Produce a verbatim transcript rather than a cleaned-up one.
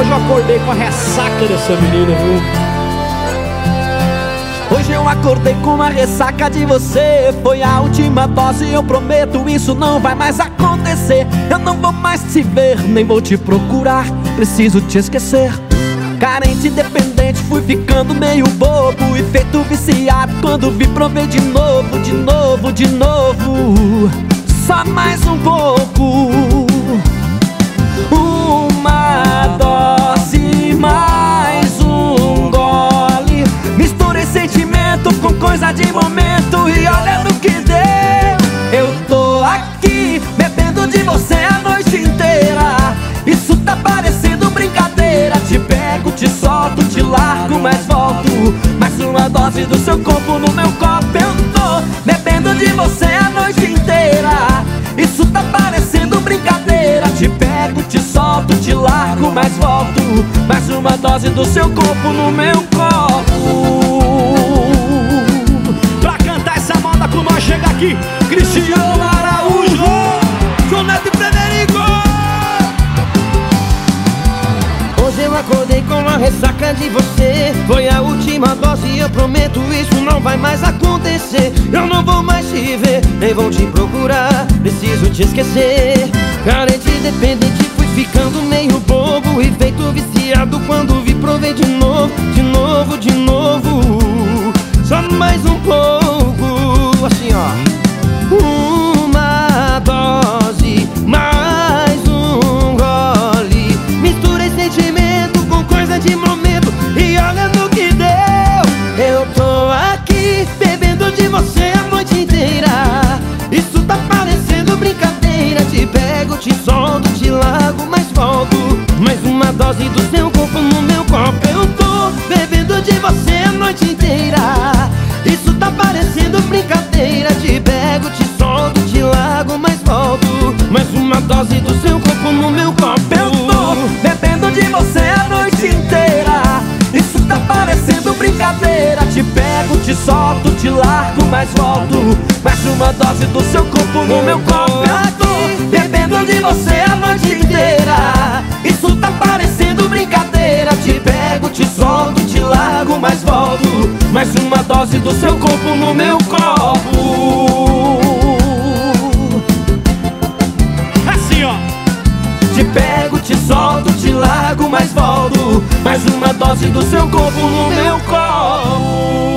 hoje eu acordei com a ressaca dessa menina, viu? Hoje eu acordei com uma ressaca de você. Foi a última dose, eu prometo, isso não vai mais acontecer. Eu não vou mais te ver, nem vou te procurar. Preciso te esquecer. Carente, dependente, fui ficando meio bobo e feito viciado. Quando vi, provei de novo, de novo, de novo. Só mais um pouco. Uma dose, mais um gole. Misturei sentimento com coisa de momento e olha no que deu. Eu tô aqui bebendo de você a noite inteira. Isso tá parecendo brincadeira. Te pego, te solto, te largo, mas volto. Mais uma dose do seu corpo no meu copo. Eu tô bebendo de você a noite inteira. Isso tá parecendo brincadeira. Te pego, te solto, te largo, mas volto. Mais uma dose do seu corpo no meu copo. Pra cantar essa moda com nós, chega aqui Cristiano Araújo, João Neto e Frederico. Hoje eu acordei com uma ressaca de você. Foi a última dose, eu prometo, isso não vai mais acontecer. Eu não vou mais te ver, nem vou te procurar. Preciso te esquecer. Carente, dependente, fui ficando meio bobo e feito viciado. Quando vi, provei de novo, de novo, de novo. Só mais um pouco, assim ó. Uma dose, mais um gole. Misturei sentimento com coisa de momento e olha no que deu. Eu tô aqui bebendo de você a noite inteira. Isso tá parecendo brincadeira. Te pego, te solto, te largo, mas volto. Mais uma dose do seu corpo no meu copo. Eu tô bebendo de você a noite inteira. Isso tá parecendo brincadeira. Te pego, te solto, te largo, mas volto. Mais uma dose do seu corpo no meu copo. Eu tô bebendo de você a noite inteira. Isso tá parecendo brincadeira. Te pego, te solto, te largo, mas volto. Mais uma dose do seu corpo no meu copo. Eu tô bebendo de você a noite inteira. Isso tá parecendo brincadeira. Te pego, te solto, te largo, mas volto. Mais uma dose do seu corpo no meu copo. Assim ó. Te pego, te solto, te largo, mas volto. Mais uma dose do seu corpo no meu copo.